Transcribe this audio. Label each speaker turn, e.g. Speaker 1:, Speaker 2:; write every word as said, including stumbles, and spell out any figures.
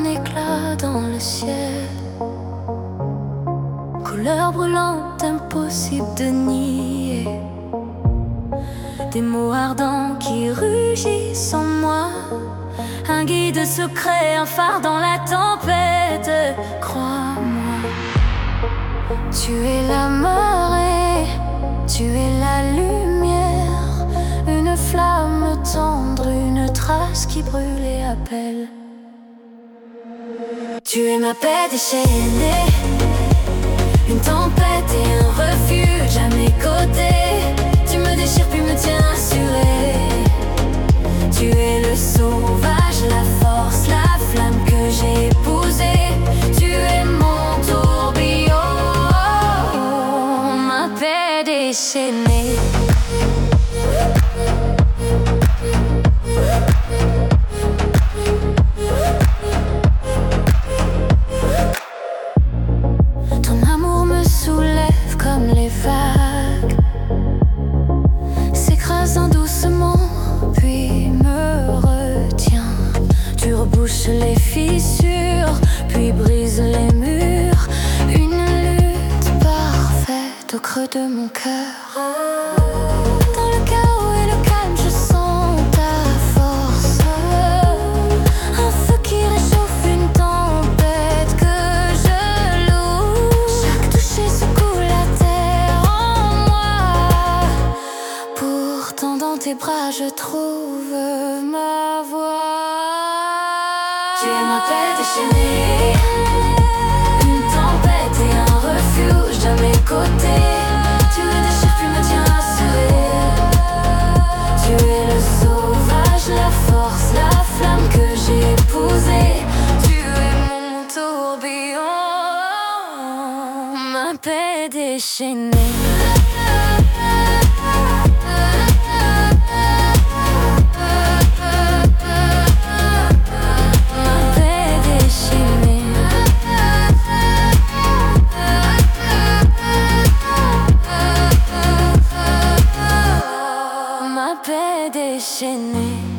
Speaker 1: éclat dans le ciel, couleur brûlante, impossible de nier. Des mots ardents qui rugissent en moi, un guide secret, un phare dans la tempête. Crois-moi, tu es la marée, tu es la lumière, une flamme tendre, une trace qui brûle et appelle. Tu es ma paix déchaînée, une tempête et un refuge à mes côtés. Tu me déchires puis me tiens assuré. Tu es le sauvage, la force, la flamme que j'ai épousée. Tu es mon tourbillon, ma paix déchaînée. Ton amour me soulève comme les vagues, s'écrasant doucement puis me retient. Tu rebouches les fissures puis brises les murs, une lutte parfaite au creux de mon cœur. Dans le chaos et le calme, je sens ta force, un feu qui réchauffe une tempête que je loue. Chaque toucher secoue la terre en moi, pourtant dans tes bras je trouve ma voix. Tu es ma paix déchaînée, une tempête et un refuge à mes côtés. Tu me déchires puis me tiens assuré. Tu es le sauvage, la force, la flamme que j'ai épousée. Tu es mon tourbillon, ma paix déchaînée. Ma paix déchaînée.